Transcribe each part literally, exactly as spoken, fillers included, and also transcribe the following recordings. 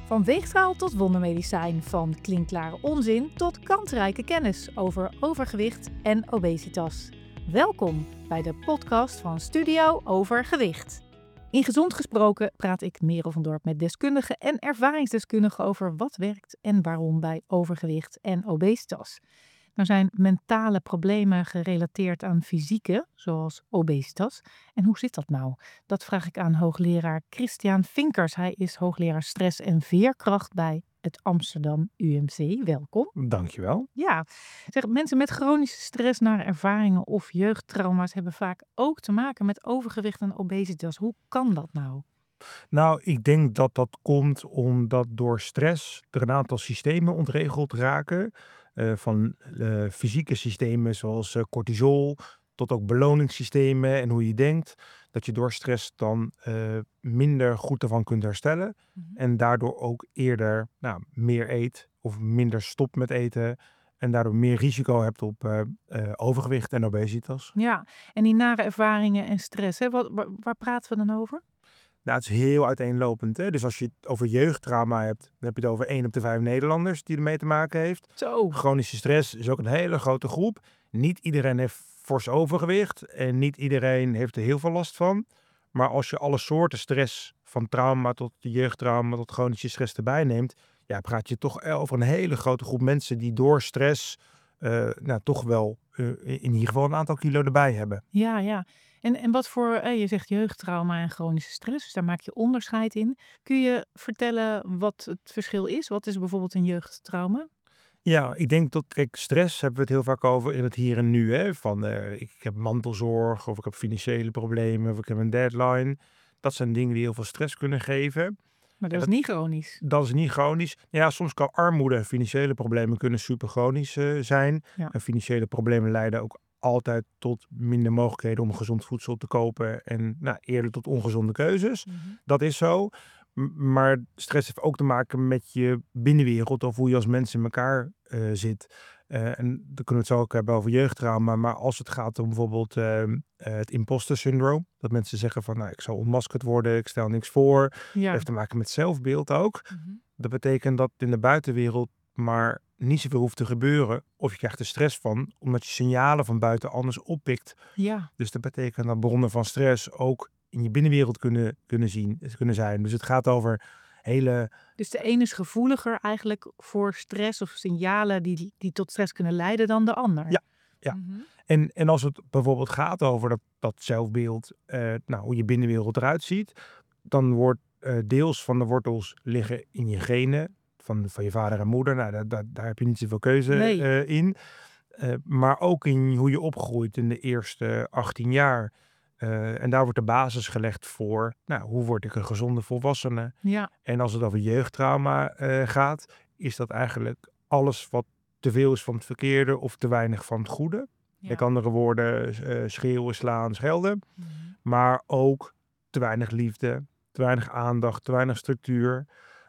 Van weegschaal tot wondermedicijn, van klinkklare onzin tot kansrijke kennis over overgewicht en obesitas. Welkom bij de podcast van Studio Overgewicht. In Gezond Gesproken praat ik Merel van Dorp met deskundigen en ervaringsdeskundigen over wat werkt en waarom bij overgewicht en obesitas. Er zijn mentale problemen gerelateerd aan fysieke, zoals obesitas. En hoe zit dat nou? Dat vraag ik aan hoogleraar Christian Vinkers. Hij is hoogleraar stress en veerkracht bij het Amsterdam U M C. Welkom. Dankjewel. Ja, zeg, mensen met chronische stress naar ervaringen of jeugdtrauma's hebben vaak ook te maken met overgewicht en obesitas. Hoe kan dat nou? Nou, ik denk dat dat komt omdat door stress er een aantal systemen ontregeld raken. Uh, van uh, fysieke systemen zoals uh, cortisol tot ook beloningssystemen en hoe je denkt. Dat je door stress dan uh, minder goed ervan kunt herstellen. Mm-hmm. En daardoor ook eerder nou, meer eet of minder stopt met eten. En daardoor meer risico hebt op uh, uh, overgewicht en obesitas. Ja, en die nare ervaringen en stress, hè? Wat, waar, waar praten we dan over? Nou, het is heel uiteenlopend. Hè? Dus als je het over jeugdtrauma hebt, dan heb je het over één op de vijf Nederlanders die ermee te maken heeft. Zo. Chronische stress is ook een hele grote groep. Niet iedereen heeft fors overgewicht en niet iedereen heeft er heel veel last van. Maar als je alle soorten stress, van trauma tot jeugdtrauma tot chronische stress erbij neemt, ja, praat je toch over een hele grote groep mensen die door stress uh, nou, toch wel uh, in ieder geval een aantal kilo erbij hebben. Ja, ja. En, en wat voor, eh, je zegt jeugdtrauma en chronische stress, dus daar maak je onderscheid in. Kun je vertellen wat het verschil is? Wat is bijvoorbeeld een jeugdtrauma? Ja, ik denk dat, kijk, stress hebben we het heel vaak over in het hier en nu. Hè? Van uh, ik heb mantelzorg of ik heb financiële problemen of ik heb een deadline. Dat zijn dingen die heel veel stress kunnen geven. Maar dat, dat is niet chronisch. Dat is niet chronisch. Ja, soms kan armoede en financiële problemen kunnen super chronisch uh, zijn. Ja. En financiële problemen leiden ook altijd tot minder mogelijkheden om gezond voedsel te kopen. En nou, eerder tot ongezonde keuzes. Mm-hmm. Dat is zo. M- maar stress heeft ook te maken met je binnenwereld of hoe je als mens in elkaar uh, zit. Uh, en dan kunnen we het zo ook hebben over jeugdtrauma. Maar als het gaat om bijvoorbeeld uh, uh, het imposter syndroom. Dat mensen zeggen van, nou, ik zal ontmaskerd worden, ik stel niks voor. Ja. Dat heeft te maken met zelfbeeld ook. Mm-hmm. Dat betekent dat in de buitenwereld maar niet zoveel hoeft te gebeuren. Of je krijgt er stress van, omdat je signalen van buiten anders oppikt. Ja. Dus dat betekent dat bronnen van stress ook in je binnenwereld kunnen, kunnen, zien, kunnen zijn. Dus het gaat over hele... Dus de een is gevoeliger eigenlijk voor stress of signalen die, die tot stress kunnen leiden dan de ander. Ja, ja. Mm-hmm. En, en als het bijvoorbeeld gaat over dat, dat zelfbeeld, uh, nou, hoe je binnenwereld eruit ziet, dan wordt uh, deels van de wortels liggen in je genen, van, van je vader en moeder. Nou, daar, daar, daar heb je niet zoveel keuze nee. uh, in. Uh, maar ook in hoe je opgroeit in de eerste achttien jaar. Uh, en daar wordt de basis gelegd voor, nou, hoe word ik een gezonde volwassene? Ja. En als het over jeugdtrauma uh, gaat, is dat eigenlijk alles wat te veel is van het verkeerde of te weinig van het goede. Ja. Met andere woorden, uh, schreeuwen, slaan, schelden. Mm-hmm. Maar ook te weinig liefde, te weinig aandacht, te weinig structuur.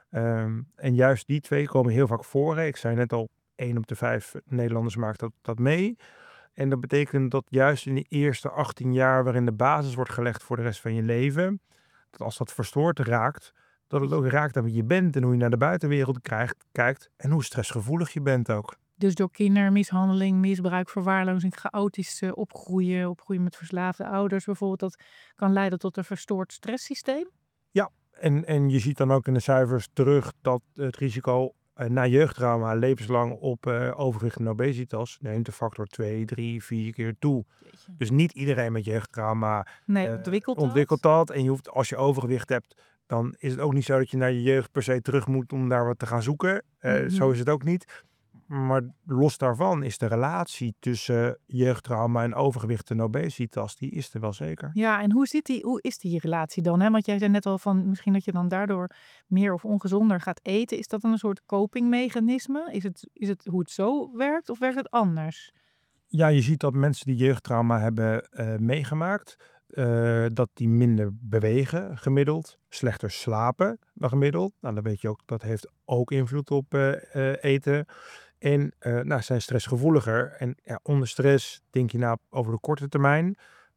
Um, en juist die twee komen heel vaak voor. Hè. Ik zei net al, één op de vijf Nederlanders maakt dat, dat mee. En dat betekent dat juist in de eerste achttien jaar, waarin de basis wordt gelegd voor de rest van je leven, dat als dat verstoord raakt, dat het ook raakt aan wie je bent en hoe je naar de buitenwereld krijgt, kijkt en hoe stressgevoelig je bent ook. Dus door kindermishandeling, misbruik, verwaarlozing, chaotisch uh, opgroeien, opgroeien met verslaafde ouders bijvoorbeeld, dat kan leiden tot een verstoord stresssysteem? Ja, en, en je ziet dan ook in de cijfers terug dat het risico uh, na jeugdtrauma levenslang op uh, overgewicht en obesitas neemt de factor twee, drie, vier keer toe. Jeetje. Dus niet iedereen met jeugdtrauma nee, uh, ontwikkelt, ontwikkelt dat. En je hoeft, als je overgewicht hebt, dan is het ook niet zo dat je naar je jeugd per se terug moet om daar wat te gaan zoeken. Uh, mm-hmm. Zo is het ook niet. Maar los daarvan is de relatie tussen jeugdtrauma en overgewicht en obesitas, die is er wel zeker. Ja, en hoe, zit die, hoe is die relatie dan? Hè? Want jij zei net al van misschien dat je dan daardoor meer of ongezonder gaat eten. Is dat dan een soort copingmechanisme? Is het, is het hoe het zo werkt of werkt het anders? Ja, je ziet dat mensen die jeugdtrauma hebben uh, meegemaakt, uh, dat die minder bewegen gemiddeld, slechter slapen dan gemiddeld. Nou, dan weet je ook, dat heeft ook invloed op uh, uh, eten. En uh, nou, zijn stressgevoeliger. En ja, onder stress denk je nou over de korte termijn.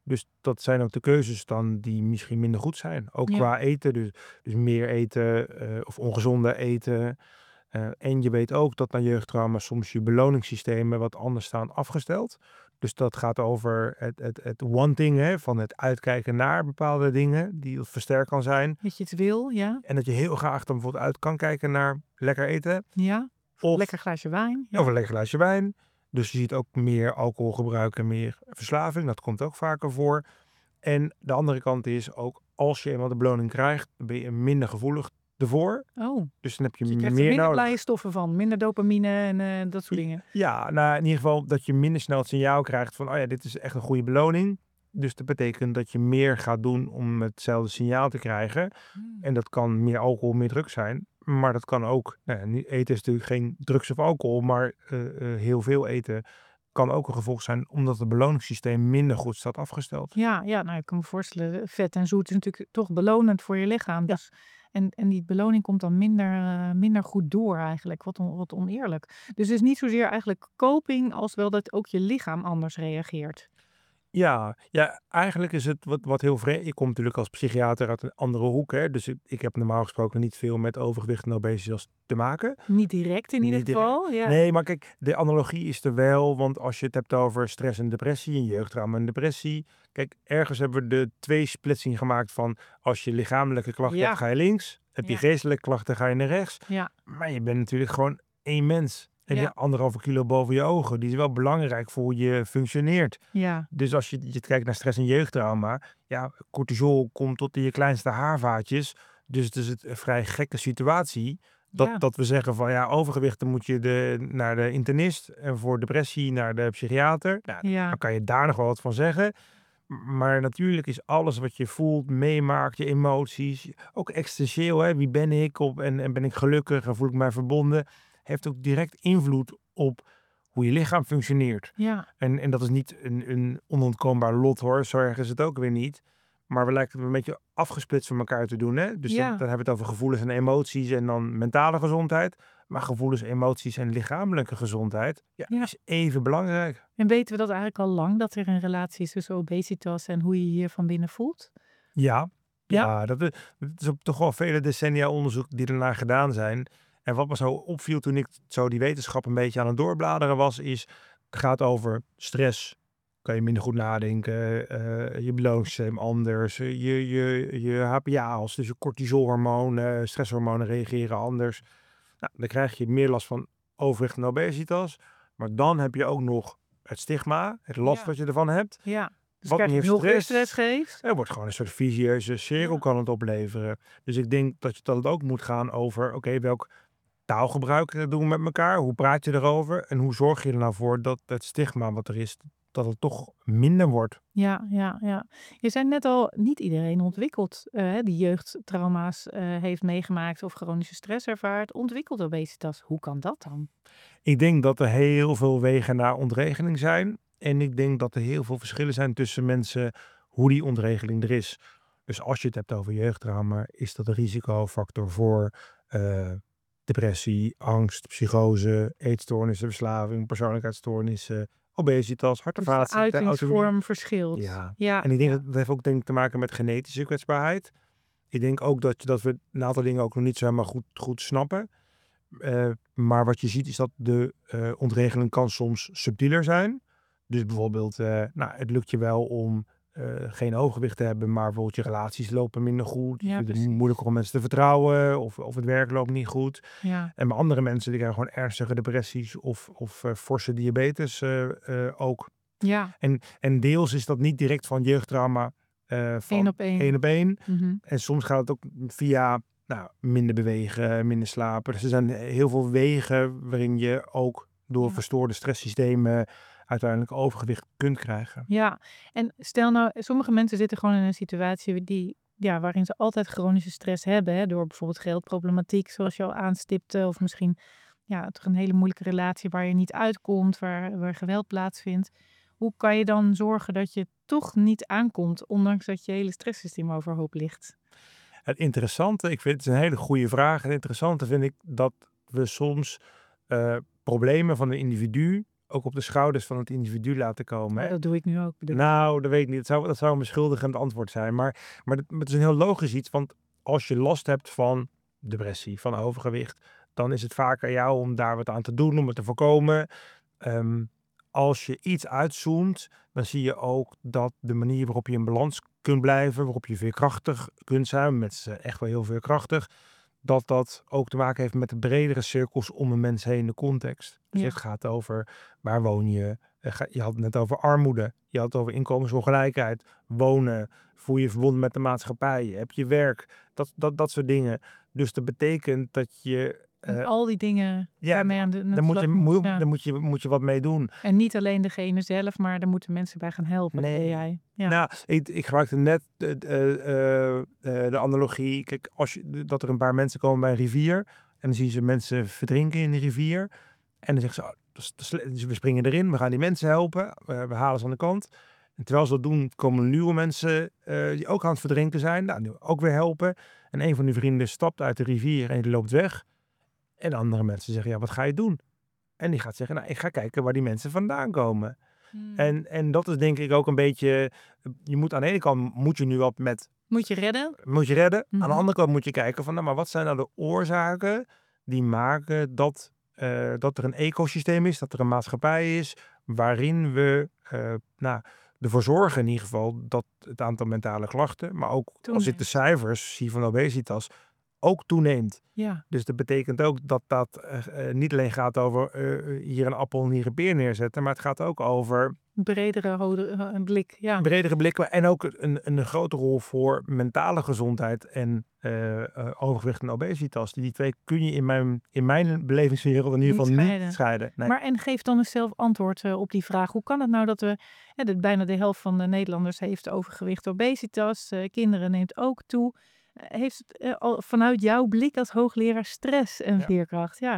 Dus dat zijn ook de keuzes dan die misschien minder goed zijn. Ook Ja. qua eten, dus, dus meer eten uh, of ongezonde eten. Uh, en je weet ook dat na jeugdtrauma soms je beloningssystemen wat anders staan afgesteld. Dus dat gaat over het, het, het wanting, hè, van het uitkijken naar bepaalde dingen die versterkt kan zijn. Dat je het wil, ja. En dat je heel graag dan bijvoorbeeld uit kan kijken naar lekker eten. Ja, Of lekker glaasje wijn. Ja. Of een lekker glaasje wijn. Dus je ziet ook meer alcoholgebruik en meer verslaving. Dat komt ook vaker voor. En de andere kant is ook, als je eenmaal de beloning krijgt, dan ben je minder gevoelig ervoor. Oh, Dus dan heb je, dus je krijgt meer er minder nodig. blije stoffen van. Minder dopamine en uh, dat soort dingen. Ja, nou in ieder geval dat je minder snel het signaal krijgt van, oh ja, dit is echt een goede beloning. Dus dat betekent dat je meer gaat doen om hetzelfde signaal te krijgen. Hmm. En dat kan meer alcohol, meer drugs zijn. Maar dat kan ook, nou ja, eten is natuurlijk geen drugs of alcohol, maar uh, uh, heel veel eten kan ook een gevolg zijn omdat het beloningssysteem minder goed staat afgesteld. Ja, ja, nou ik kan me voorstellen, vet en zoet is natuurlijk toch belonend voor je lichaam. Ja. Dus, en, en die beloning komt dan minder, uh, minder goed door eigenlijk, wat, on, wat oneerlijk. Dus het is niet zozeer eigenlijk coping als wel dat ook je lichaam anders reageert. Ja, ja, eigenlijk is het wat, wat heel vreemd. Ik kom natuurlijk als psychiater uit een andere hoek. Hè? Dus ik, ik heb normaal gesproken niet veel met overgewicht en obesitas te maken. Niet direct in ieder Niet geval. Ja. Nee, maar kijk, de analogie is er wel. Want als je het hebt over stress en depressie, en jeugdtrauma en depressie. Kijk, ergens hebben we de twee splitsing gemaakt van als je lichamelijke klachten Ja. hebt, ga je links. Heb je Ja. geestelijke klachten, ga je naar rechts. Ja. Maar je bent natuurlijk gewoon één mens. En Ja. je anderhalve kilo boven je ogen. Die is wel belangrijk voor hoe je functioneert. Ja. Dus als je, je kijkt naar stress en jeugdtrauma. Ja, cortisol komt tot in je kleinste haarvaatjes. Dus het is het een vrij gekke situatie. Dat, Ja. dat we zeggen van ja, overgewicht dan moet je de, naar de internist. En voor depressie naar de psychiater. Nou, Ja. dan kan je daar nog wel wat van zeggen. Maar natuurlijk is alles wat je voelt, meemaakt, je emoties. Ook existentieel, hè? Wie ben ik? Op, en, en ben ik gelukkig en voel ik mij verbonden? Heeft ook direct invloed op hoe je lichaam functioneert. Ja. En, en dat is niet een, een onontkoombaar lot hoor, zo erg is het ook weer niet. Maar we lijken het een beetje afgesplitst van elkaar te doen. Hè? Dus Ja. dan, dan hebben we het over gevoelens en emoties en dan mentale gezondheid. Maar gevoelens, emoties en lichamelijke gezondheid ja, Ja. is even belangrijk. En weten we dat eigenlijk al lang, dat er een relatie is tussen obesitas en hoe je je van binnen voelt? Ja, Ja. ja dat, is, dat is ook toch wel vele decennia onderzoek die ernaar gedaan zijn. En wat me zo opviel toen ik zo die wetenschap een beetje aan het doorbladeren was, is het gaat over stress. Kan je minder goed nadenken, uh, je beloningssysteem anders, je, je, je H P A's, dus je cortisolhormonen, stresshormonen reageren anders. Nou, dan krijg je meer last van overgewicht en obesitas. Maar dan heb je ook nog het stigma, het last Ja. wat je ervan hebt. Ja. Dus Wat krijg je meer nog meer stress. stress geeft. Er wordt gewoon een soort visieuze cirkel Ja. kan het opleveren. Dus ik denk dat, je, dat het ook moet gaan over, oké, okay, welk taalgebruik doen we met elkaar? Hoe praat je erover? En hoe zorg je er nou voor dat het stigma wat er is, dat het toch minder wordt? Ja, ja, ja. Je zei net al, niet iedereen ontwikkelt, uh, die jeugdtrauma's uh, heeft meegemaakt of chronische stress ervaart, ontwikkelt obesitas. Hoe kan dat dan? Ik denk dat er heel veel wegen naar ontregeling zijn. En ik denk dat er heel veel verschillen zijn tussen mensen hoe die ontregeling er is. Dus als je het hebt over jeugdtrauma, is dat een risicofactor voor uh, depressie, angst, psychose, eetstoornissen, verslaving, persoonlijkheidsstoornissen, obesitas, hart- en Dus de vaatziekten, uitingsvorm auto-immuun. verschilt. Ja. Ja. En ik denk Ja. dat dat heeft ook denk ik te maken met genetische kwetsbaarheid. Ik denk ook dat, dat we een aantal dingen ook nog niet zo helemaal goed, goed snappen. Uh, maar wat je ziet is dat de uh, ontregeling kan soms subtieler zijn. Dus bijvoorbeeld, uh, nou, het lukt je wel om uh, geen overgewicht te hebben, maar bijvoorbeeld je relaties lopen minder goed. Ja, het is precies. moeilijker om mensen te vertrouwen of, of het werk loopt niet goed. Ja. En bij andere mensen die krijgen gewoon ernstige depressies of, of uh, forse diabetes uh, uh, ook. Ja. En, en deels is dat niet direct van jeugdtrauma uh, van Eén op één. één op één. Mm-hmm. En soms gaat het ook via nou, minder bewegen, minder slapen. Dus er zijn heel veel wegen waarin je ook door Ja. verstoorde stresssystemen uiteindelijk overgewicht kunt krijgen. Ja, en stel nou, sommige mensen zitten gewoon in een situatie die, ja, waarin ze altijd chronische stress hebben, hè, door bijvoorbeeld geldproblematiek, zoals je al aanstipte, of misschien ja, toch een hele moeilijke relatie waar je niet uitkomt, waar, waar geweld plaatsvindt. Hoe kan je dan zorgen dat je toch niet aankomt, ondanks dat je hele stresssysteem overhoop ligt? Het interessante, ik vind het een hele goede vraag. Het interessante vind ik dat we soms uh, problemen van een individu ook op de schouders van het individu laten komen. Oh, Hè? dat doe ik nu ook. bedoel ik. Nou, dat weet ik niet. Dat zou, dat zou een beschuldigend antwoord zijn. Maar, maar het, het is een heel logisch iets. Want als je last hebt van depressie, van overgewicht, dan is het vaak aan jou om daar wat aan te doen, om het te voorkomen. Ehm, als je iets uitzoomt, dan zie je ook dat de manier waarop je in balans kunt blijven, waarop je veerkrachtig kunt zijn, met echt wel heel veerkrachtig, dat dat ook te maken heeft met de bredere cirkels om een mens heen, de context. Dus Ja. het gaat over waar woon je. Eh, ga- Je had het net over armoede. Je had het over inkomensongelijkheid. Wonen. Voel je je verbonden met de maatschappij. Heb je werk. Dat, dat, dat soort dingen. Dus dat betekent dat je... En eh, al die dingen ja, daarmee aan de, aan de daar moet je, slag moet, ja. daar moet, je, moet je wat mee doen. En niet alleen degene zelf, maar daar moeten mensen bij gaan helpen, Nee. zei jij. Ja. Nou, ik, ik gebruikte net de, de, eh, eh, de analogie. Kijk, als je, dat er een paar mensen komen bij een rivier. En dan zien ze mensen verdrinken in de rivier. En dan zeggen ze, oh, dat is te sle- dus we springen erin. We gaan die mensen helpen. We, we halen ze aan de kant. En terwijl ze dat doen, komen nieuwe mensen eh, die ook aan het verdrinken zijn. Nou, die ook weer helpen. En een van die vrienden stapt uit de rivier en die loopt weg. En andere mensen zeggen, ja, wat ga je doen? En die gaat zeggen, nou, ik ga kijken waar die mensen vandaan komen. Hmm. En, en dat is denk ik ook een beetje... Je moet aan de ene kant moet je nu wat met... Moet je redden? Moet je redden. Aan Mhm. de andere kant moet je kijken van... Nou, maar wat zijn nou de oorzaken die maken dat, eh, dat er een ecosysteem is, dat er een maatschappij is, waarin we eh, nou, ervoor zorgen in ieder geval dat het aantal mentale klachten, maar ook als ik de Toeneemt. cijfers zie van obesitas, ook toeneemt. Ja. Dus dat betekent ook dat dat eh, eh, niet alleen gaat over eh, hier een appel en hier een peer neerzetten, maar het gaat ook over Een bredere hode- eh, een blik. Ja. een bredere blik en ook een, een grote rol voor mentale gezondheid en eh, eh, overgewicht en obesitas. Die twee kun je in mijn, in mijn belevingswereld in ieder Niet geval niet scheiden. scheiden. Nee. Maar en geef dan eens zelf antwoord eh, op die vraag. Hoe kan het nou dat we, hè, dat bijna de helft van de Nederlanders heeft overgewicht, obesitas, eh, kinderen neemt ook toe. Eh, heeft het eh, al vanuit jouw blik als hoogleraar stress en Ja. veerkracht? Ja.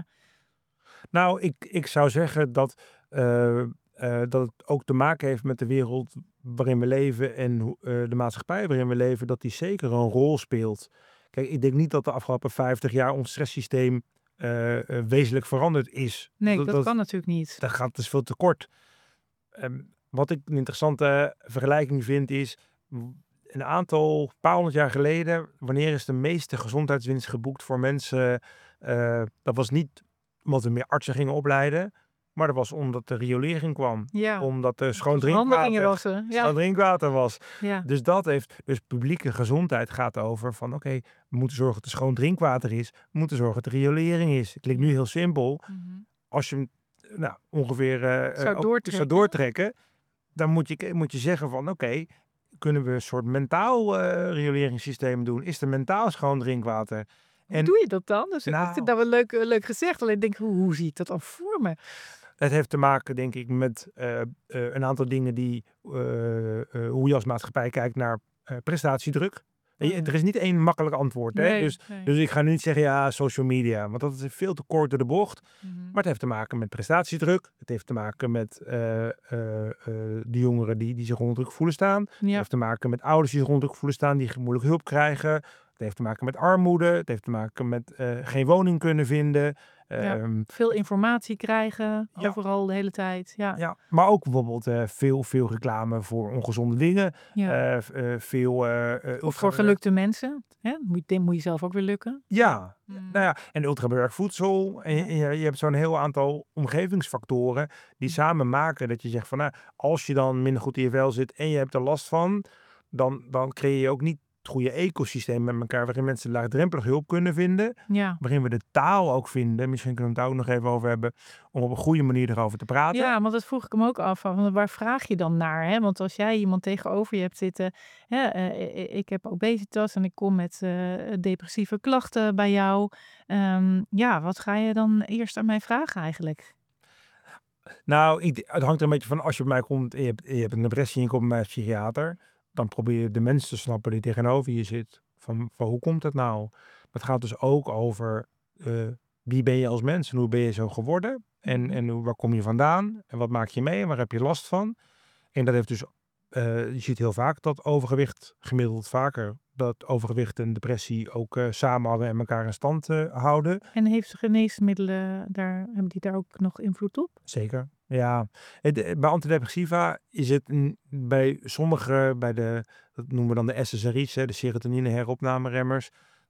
Nou, ik, ik zou zeggen dat, eh, eh, dat het ook te maken heeft met de wereld waarin we leven en hoe- eh, de maatschappij waarin we leven, dat die zeker een rol speelt. Kijk, ik denk niet dat de afgelopen vijftig jaar ons stresssysteem eh, eh, wezenlijk veranderd is. Nee, dat, kan natuurlijk niet. Dat gaat dus veel te kort. Ehm, wat ik een interessante vergelijking vind is, w- een aantal, paar honderd jaar geleden, wanneer is de meeste gezondheidswinst geboekt voor mensen? Eh, dat was niet omdat we meer artsen gingen opleiden, maar dat was omdat de riolering kwam. Ja. Omdat er schoon Onze handen gingen drinkwater, wassen. schoon Ja. drinkwater was. Ja. Dus dat heeft, dus publieke gezondheid gaat over van oké, we moeten zorgen dat er schoon drinkwater is. We moeten zorgen dat er riolering is. Het klinkt nu heel simpel. Mhm. Als je hem nou, ongeveer eh, Zou ook doortrekken. zou doortrekken, dan moet je, moet je zeggen van oké, kunnen we een soort mentaal eh rioleringssysteem doen? Is er mentaal schoon drinkwater? Hoe En doe je dat dan? Dus ik nou, vind dat wel leuk, eh, leuk gezegd. Alleen denk ik, hoe, hoe zie ik dat dan voor me? het heeft te maken, denk ik, met eh, eh, een aantal dingen die, eh, eh, hoe je als maatschappij kijkt naar eh, prestatiedruk. En je- Oh ja. Er is niet één makkelijk antwoord. Hè? Nee, Dus, nee. dus ik ga nu niet zeggen, ja, social media, want dat is veel te kort door de bocht. Mhm. Maar het heeft te maken met prestatiedruk. Het heeft te maken met eh, eh, eh, de jongeren die, die zich onder druk voelen staan. Het Ja. heeft te maken met ouders die zich onder druk voelen staan, die moeilijk hulp krijgen. Het heeft te maken met armoede. Het heeft te maken met eh, geen woning kunnen vinden. Ja. Ehm, Veel informatie krijgen, Ja. overal de hele tijd. Ja. ja, maar ook bijvoorbeeld eh, veel, veel reclame voor ongezonde dingen. Ja. Eh, v- eh, veel... eh, eh, Of ultra- voor gelukte mensen. Hè? Moet, je- moet je zelf ook weer lukken. Ja, Mm. nou ja, en ultrabewerkt voedsel. En je, Ja. en je, je hebt zo'n heel aantal omgevingsfactoren die Mm. samen maken dat je zegt van, nou, als je dan minder goed in je vel zit en je hebt er last van, dan, dan creëer je ook niet het goede ecosysteem met elkaar waarin mensen laagdrempelig hulp kunnen vinden. Ja. Waarin we de taal ook vinden, misschien kunnen we het daar ook nog even over hebben, om op een goede manier erover te praten. Ja, want dat vroeg ik hem ook af. Van, waar vraag je dan naar? Hè? Want als jij iemand tegenover je hebt zitten. Hè, eh, ik- ik heb obesitas en ik kom met eh, depressieve klachten bij jou. Ehm, ja, wat ga je dan eerst aan mij vragen eigenlijk? Nou, ik, het hangt er een beetje van, als je bij mij komt en je hebt, je hebt een depressie en je komt bij mij als psychiater, dan probeer je de mensen te snappen die tegenover je zit. Van, van hoe komt het nou? Maar het gaat dus ook over eh, wie ben je als mens en hoe ben je zo geworden? En, Mhm. en hoe, waar kom je vandaan? En wat maak je mee en waar heb je last van? En dat heeft dus, eh, je ziet heel vaak dat overgewicht, gemiddeld vaker, dat overgewicht en depressie ook eh, samenhangen en elkaar in stand eh, houden. En heeft geneesmiddelen, daar, hebben die daar ook nog invloed op? Zeker. Ja, het, eh, bij antidepressiva is het n- bij sommige, bij de, dat noemen we dan de S S R I's, hè, de serotonine heropnameremmers,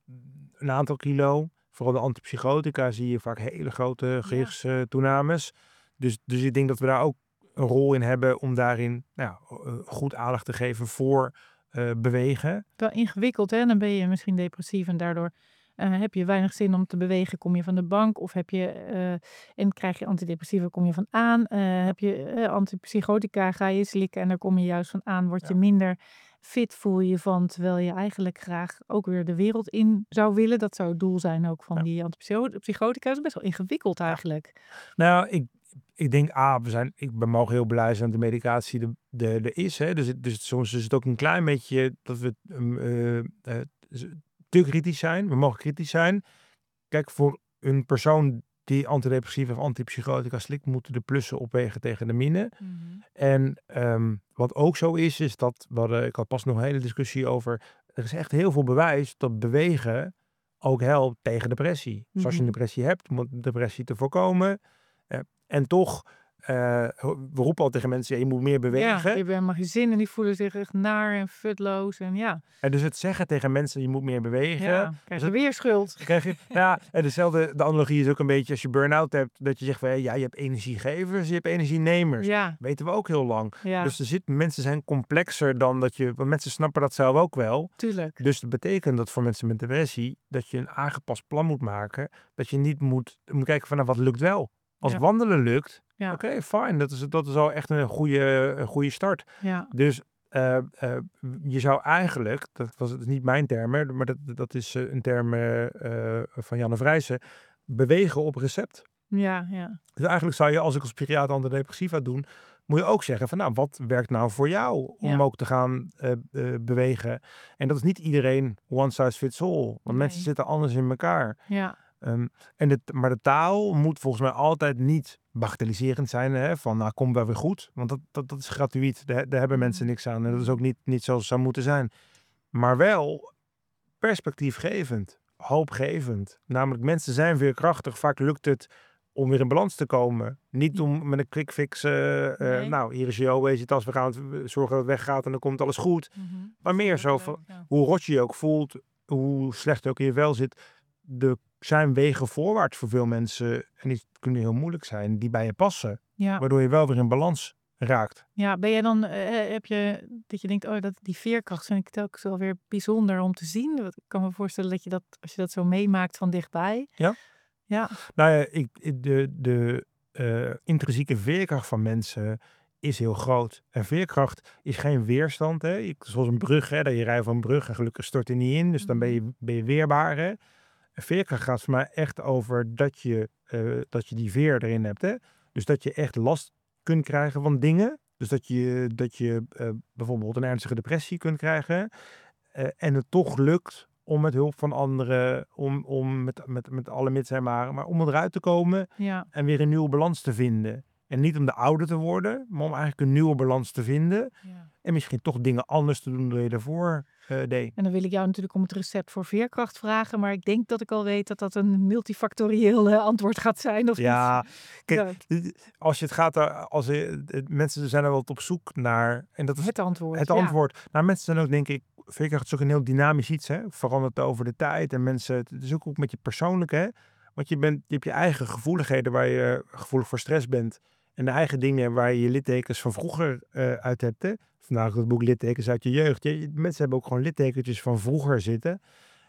een aantal kilo. Vooral de antipsychotica zie je vaak hele grote Ja. gewichtstoenames. Dus, dus ik denk dat we daar ook een rol in hebben om daarin nou, ja, eh, goed aandacht te geven voor eh, bewegen. Wel ingewikkeld, hè? Dan ben je misschien depressief en daardoor eh, heb je weinig zin om te bewegen, kom je van de bank. Of heb je, eh, en krijg je antidepressiva, kom je van aan. Eh, heb je eh, antipsychotica, ga je slikken en daar kom je juist van aan. Word je Ja. minder fit, voel je je van, terwijl je eigenlijk graag ook weer de wereld in zou willen. Dat zou het doel zijn ook van Ja. die antipsychotica. Dat is best wel ingewikkeld Ja. eigenlijk. Nou, ik, ik denk, ah, we zijn, ik, we mogen heel blij zijn dat de medicatie er de, de, de is. Hè? Dus, het- dus soms is het ook een klein beetje dat we um, eh, eh, z- te kritisch zijn. We mogen kritisch zijn. Kijk, voor een persoon die antidepressiva of antipsychotica slikt, moeten de plussen opwegen tegen de minnen. Mhm. En ehm, wat ook zo is, is dat, we hadden, ik had pas nog een hele discussie over, er is echt heel veel bewijs dat bewegen ook helpt tegen depressie. Dus als je een Mhm. depressie hebt, om depressie te voorkomen. eh, en toch, eh, ho- we roepen al tegen mensen, ja, je moet meer Ja, bewegen. die hebben helemaal geen zin en die voelen zich echt naar en futloos. En ja, En dus het zeggen tegen mensen, je moet meer bewegen. ja, krijg Dus je het- weer schuld. Dan krijg je, nou ja, en dezelfde, de analogie is ook een beetje als je burn-out hebt, dat je zegt van, ja, je hebt energiegevers, je hebt energienemers. Ja, Weten we ook heel lang. ja, Dus er zit, mensen zijn complexer dan dat je, want mensen snappen dat zelf ook wel. tuurlijk. Dus dat betekent dat voor mensen met depressie, dat je een aangepast plan moet maken. Dat je niet moet, moet kijken van, nou, wat lukt wel. Als Ja. wandelen lukt, Ja. oké, fijn. Dat is, dat is al echt een goede, een goede start. Ja, Dus eh, eh, je zou eigenlijk, dat was het is niet mijn term, hè, maar dat, dat is eh, een term eh, eh, van Janne Vrijsen, bewegen op recept. ja, ja. Dus eigenlijk zou je, als ik als psychiater antidepressiva doe, moet je ook zeggen van, nou, wat werkt nou voor jou om Ja. ook te gaan eh, eh, bewegen? En dat is niet iedereen one size fits all, want Nee. mensen zitten anders in elkaar. Ja, Ehm, en de, maar de taal moet volgens mij altijd niet bagatelliserend zijn, hè, van nou, kom wel weer goed. Want dat, dat, dat is gratuit, daar, daar hebben mensen Mhm. niks aan. En dat is ook niet, niet zoals het zou moeten zijn. Maar wel perspectiefgevend, hoopgevend. Namelijk, mensen zijn veerkrachtig. Vaak lukt het om weer in balans te komen. Niet om met een quick fix, eh, eh, Nee. nou, hier is je obesitas, we gaan het- zorgen dat het weggaat en dan komt alles goed. Mhm. Maar meer zo van, hoe rot je je ook voelt, hoe slecht je ook in je vel zit. Er zijn wegen voorwaarts voor veel mensen, en die kunnen heel moeilijk zijn, die bij je passen. Ja. Waardoor je wel weer in balans raakt. Ja, ben jij dan, eh, heb je, dat je denkt, oh, dat, die veerkracht vind ik telkens wel weer bijzonder om te zien. Want ik kan me voorstellen dat je dat, als je dat zo meemaakt van dichtbij. Ja. Ja, Nou ja, ik, ik- de, de eh, intrinsieke veerkracht van mensen is heel groot. En veerkracht is geen weerstand. Hè? Je- zoals een brug, hè? Dat je rijdt van een brug en gelukkig stort hij niet in. Dus dan ben je, ben je weerbaar. Hè? En veerkracht gaat voor mij echt over dat je, eh, dat je die veer erin hebt. Hè? Dus dat je echt last kunt krijgen van dingen. Dus dat je, dat je eh, bijvoorbeeld een ernstige depressie kunt krijgen. eh, en het toch lukt om met hulp van anderen, om, om met, met, met alle mits en maren, maar om eruit te komen ja, en weer een nieuwe balans te vinden. En niet om de oude te worden, maar om eigenlijk een nieuwe balans te vinden. ja. En misschien toch dingen anders te doen dan je daarvoor eh, deed. En dan wil ik jou natuurlijk om het recept voor veerkracht vragen. Maar ik denk dat ik al weet dat dat een multifactorieel eh, antwoord gaat zijn. Of Ja, niet? kijk, Ja, als je het gaat, eh, als je, eh, mensen zijn er wel op zoek naar, en dat is het antwoord. het ja. antwoord. Nou, mensen zijn ook, denk ik, veerkracht is ook een heel dynamisch iets, hè. Verandert over de tijd en mensen, het is ook, ook met je persoonlijke, hè. Want je, bent, je hebt je eigen gevoeligheden waar je gevoelig voor stress bent. En de eigen dingen waar je je littekens van vroeger eh, uit hebt, hè. Vandaag het boek Littekens uit je jeugd. Je, je- mensen hebben ook gewoon littekentjes van vroeger zitten.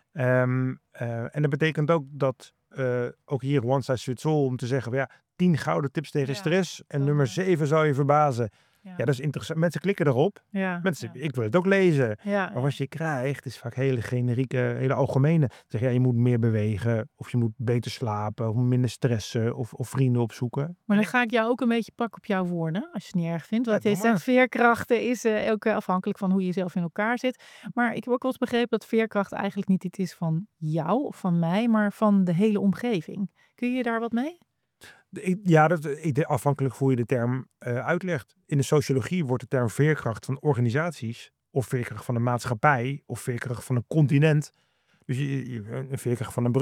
Ehm, eh, en dat betekent ook dat, eh, ook hier one size fits all, om te zeggen, van, ja, tien gouden tips tegen Ja, stress. En dan, nummer eh, zeven zou je verbazen. Ja, Ja, dat is interessant. Mensen klikken erop. ja, Mensen, ja. ik wil het ook lezen. Ja, Maar wat je krijgt is vaak hele generieke, hele algemene. Zeg ja, je moet meer bewegen, of je moet beter slapen, of minder stressen, of, of vrienden opzoeken. maar dan ga ik jou ook een beetje pakken op jouw woorden, als je het niet erg vindt. Want Ja, je doe maar. zegt veerkrachten is eh, ook eh, afhankelijk van hoe je zelf in elkaar zit. Maar ik heb ook wel eens begrepen dat veerkracht eigenlijk niet iets is van jou of van mij, maar van de hele omgeving. Kun je daar wat mee? De- ik- Ja, dat, ik, de- afhankelijk hoe je de term eh, uitlegt. In de sociologie wordt de term veerkracht van organisaties, of veerkracht van een maatschappij, of veerkracht van een continent. Dus je, je- een veerkracht van een brug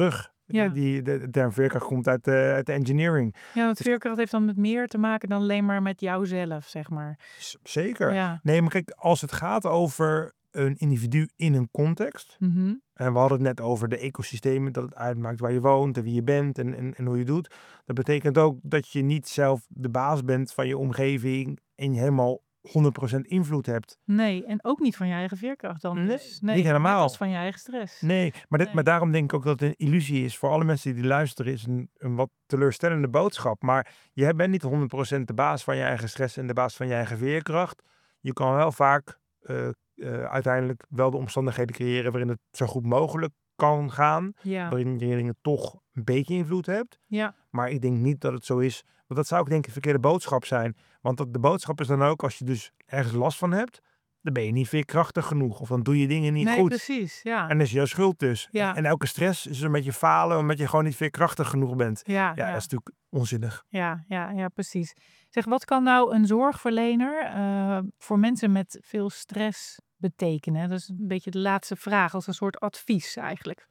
Ja. Die, de, de term veerkracht komt uit, uh, uit de engineering. Ja, want veerkracht heeft dan met meer te maken dan alleen maar met jouzelf, zeg maar. Z- zeker. Ja. Nee, maar kijk, als het gaat over een individu in een context. Mm-hmm. En we hadden het net over de ecosystemen, dat het uitmaakt waar je woont en wie je bent en, en, en hoe je doet. Dat betekent ook dat je niet zelf de baas bent van je omgeving en je helemaal honderd procent invloed hebt. Nee, en ook niet van je eigen veerkracht dan. Nee, dus. nee niet helemaal. Net als van je eigen stress. Nee, maar, dit, Nee. maar daarom denk ik ook dat het een illusie is. Voor alle mensen die luisteren is een, een wat teleurstellende boodschap. Maar je bent niet honderd procent de baas van je eigen stress en de baas van je eigen veerkracht. Je kan wel vaak uh, uh, uiteindelijk wel de omstandigheden creëren waarin het zo goed mogelijk kan gaan. Ja. Waarin je dingen toch een beetje invloed hebt. Ja. Maar ik denk niet dat het zo is. Want dat zou ook denk ik een verkeerde boodschap zijn. Want dat, de boodschap is dan ook, als je dus ergens last van hebt, dan ben je niet veerkrachtig genoeg. Of dan doe je dingen niet nee, goed. precies. Ja. En dat is jouw schuld dus. Ja. En elke stress is een beetje falen, omdat je gewoon niet veerkrachtig genoeg bent. Ja, Ja, ja. dat is natuurlijk onzinnig. Ja, ja, ja, precies. Zeg, wat kan nou een zorgverlener uh, voor mensen met veel stress betekenen? Dat is een beetje de laatste vraag, als een soort advies eigenlijk.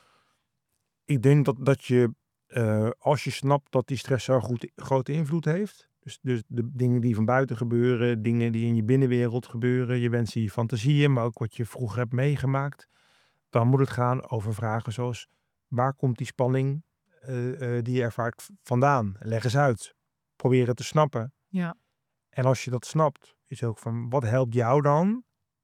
Ik denk dat, dat je, uh, als je snapt dat die stress zo goed, grote invloed heeft. Dus, dus de dingen die van buiten gebeuren, dingen die in je binnenwereld gebeuren, je wensen, je fantasieën, maar ook wat je vroeger hebt meegemaakt. Dan moet het gaan over vragen zoals, waar komt die spanning uh, uh, die je ervaart vandaan? Leg eens uit. Probeer het te snappen. Ja. En als je dat snapt, is ook van, wat helpt jou dan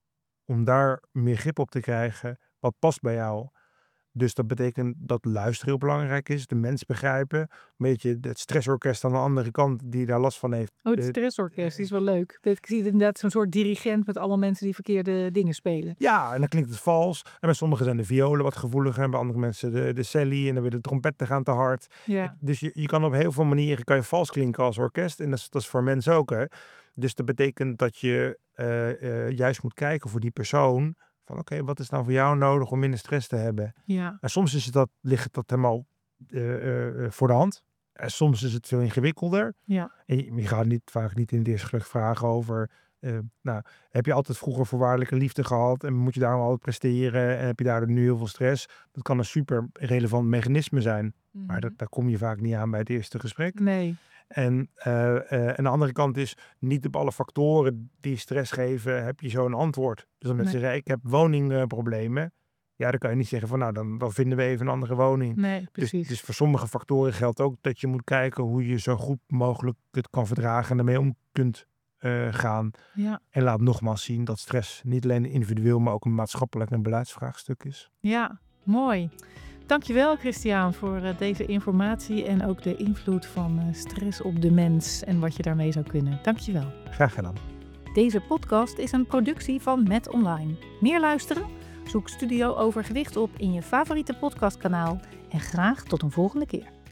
om daar meer grip op te krijgen? Wat past bij jou? Dus dat betekent dat luisteren heel belangrijk is, de mens begrijpen. Een beetje het stressorkest aan de andere kant die daar last van heeft. Oh, het stressorkest, die is wel leuk. Ik zie inderdaad zo'n soort dirigent met allemaal mensen die verkeerde dingen spelen. Ja, en dan klinkt het vals. En bij sommigen zijn de violen wat gevoeliger. En bij andere mensen de, de celli en dan weer de trompetten gaan te hard. Ja. Dus je, je kan op heel veel manieren kan je vals klinken als orkest. En dat is, dat is voor mensen ook. Hè. Dus dat betekent dat je uh, uh, juist moet kijken voor die persoon. Van oké, okay, wat is nou voor jou nodig om minder stress te hebben? Ja. En soms is het dat, ligt dat helemaal uh, uh, voor de hand. En soms is het veel ingewikkelder. Ja. En je, je gaat niet, vaak niet in het eerste gesprek vragen over... Uh, nou, heb je altijd vroeger voorwaardelijke liefde gehad en moet je daarom altijd presteren en heb je daardoor nu heel veel stress? Dat kan een super relevant mechanisme zijn, mm-hmm. maar dat, daar kom je vaak niet aan bij het eerste gesprek. Nee. En, uh, uh, en de andere kant is, niet op alle factoren die stress geven, heb je zo'n antwoord. Dus als mensen nee. zeggen, ik heb woningproblemen, ja, dan kan je niet zeggen van, nou, dan, dan vinden we even een andere woning. Nee, precies. Dus, dus voor sommige factoren geldt ook dat je moet kijken hoe je zo goed mogelijk het kan verdragen en ermee om kunt uh, gaan. Ja. En laat nogmaals zien dat stress niet alleen individueel, maar ook een maatschappelijk en beleidsvraagstuk is. Ja, mooi. Dankjewel Christiaan voor uh, deze informatie en ook de invloed van uh, stress op de mens en wat je daarmee zou kunnen. Dankjewel. Graag gedaan. Deze podcast is een productie van Met Online. Meer luisteren? Zoek Studio Overgewicht op in je favoriete podcastkanaal en graag tot een volgende keer.